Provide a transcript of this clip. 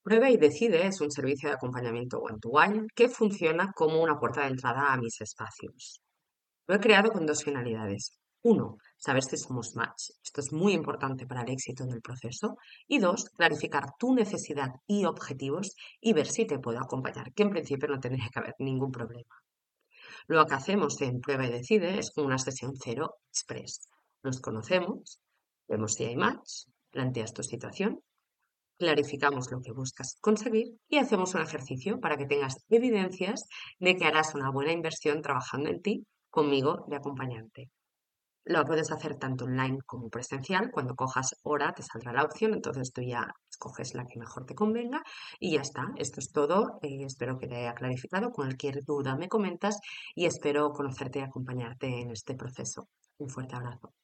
Prueba y decide es un servicio de acompañamiento one-to-one que funciona como una puerta de entrada a mis espacios. Lo he creado con dos finalidades. Uno, saber si somos match. Esto es muy importante para el éxito del proceso. Y dos, clarificar tu necesidad y objetivos y ver si te puedo acompañar, que en principio no tendría que haber ningún problema. Lo que hacemos en Prueba y Decide es como una sesión cero express. Nos conocemos, vemos si hay match, planteas tu situación, clarificamos lo que buscas conseguir y hacemos un ejercicio para que tengas evidencias de que harás una buena inversión trabajando en ti conmigo de acompañante. Lo puedes hacer tanto online como presencial. Cuando cojas hora te saldrá la opción, entonces tú ya escoges la que mejor te convenga y ya está. Esto es todo. Espero que te haya clarificado. Cualquier duda me comentas y espero conocerte y acompañarte en este proceso. Un fuerte abrazo.